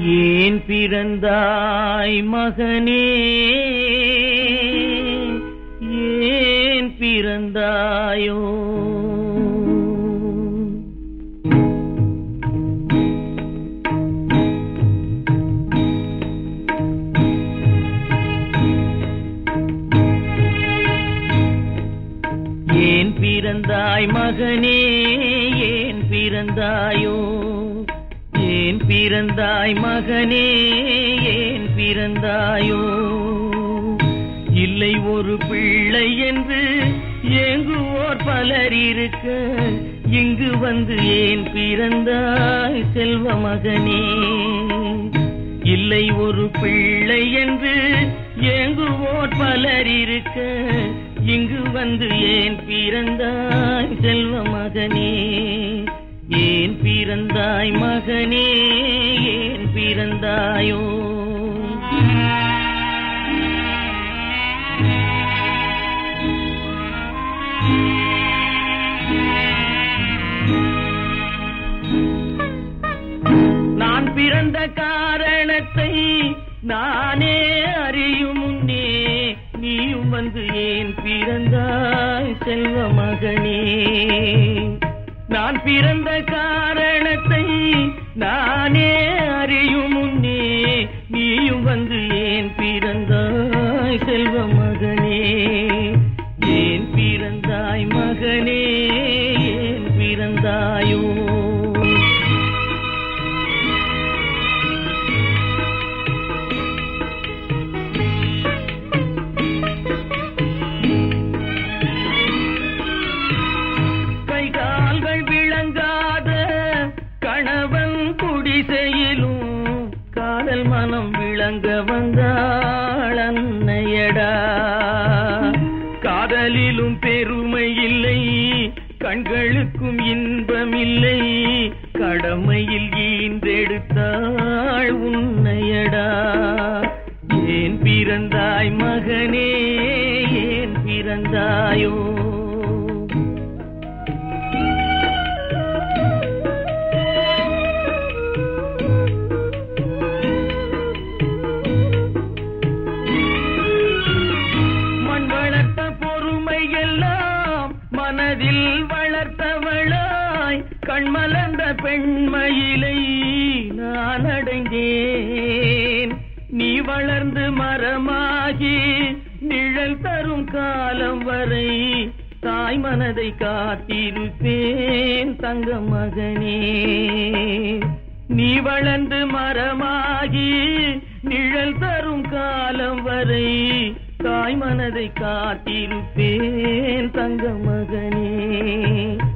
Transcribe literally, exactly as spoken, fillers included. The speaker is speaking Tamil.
ஏன் பிறந்தாய் மகனே, ஏன் பிறந்தாயோ? ஏன் பிறந்தாய் மகனே, ஏன் பிறந்தாயோ? ஏன் பிறந்தாய் மகனே, ஏன் பிறந்தாயோ? இல்லை ஒரு பிள்ளை என்று ஏங்குவோர் பலர் இருக்க, இங்கு வந்து ஏன் பிறந்தாய் செல்வ மகனே? இல்லை ஒரு பிள்ளை என்று ஏங்குவோர் பலர் இருக்க, இங்கு வந்து ஏன் பிறந்தாய் செல்வ மகனே? ஏன் பிறந்தாய் மகனே, ஏன் பிறந்தாயோ? நான் பிறந்த காரணத்தை நானே அறியும் முன்னே, நீயும் வந்து ஏன் பிறந்தாய் செல்வ மகனே? நான் பிறந்த காரணத்தை நானே அறியும் முன்னே, நீயும் வந்து ஏன் பிறந்தாய் செல்வ மகனே? ஏன் பிறந்தாய் மகனே, ஏன் பிறந்தாயோ? காதல் மனம் விளங்க வந்தாள் அன்னையடா. காதலிலும் பெருமை இல்லை, கண்களுக்கும் இன்பமில்லை, கடமையில் ஈன்றெடுத்தாள் உன்னையடா. ஏன் பிறந்தாய் மகனே, ஏன் பிறந்தாயோ? மனதில் வளர்த்தவளாய் கண்மலர்ந்த பெண்மயிலை நான் அடைந்தேன். நீ வளர்ந்து மரமாகி நிழல் தரும் காலம் வரை தாய் மனதை காத்திருப்பேன் தங்க மகனே. நீ வளர்ந்து மரமாகி நிழல் தரும் காலம் வரை தாய் மனதை காத்திருப்பேன் தங்க மகனே.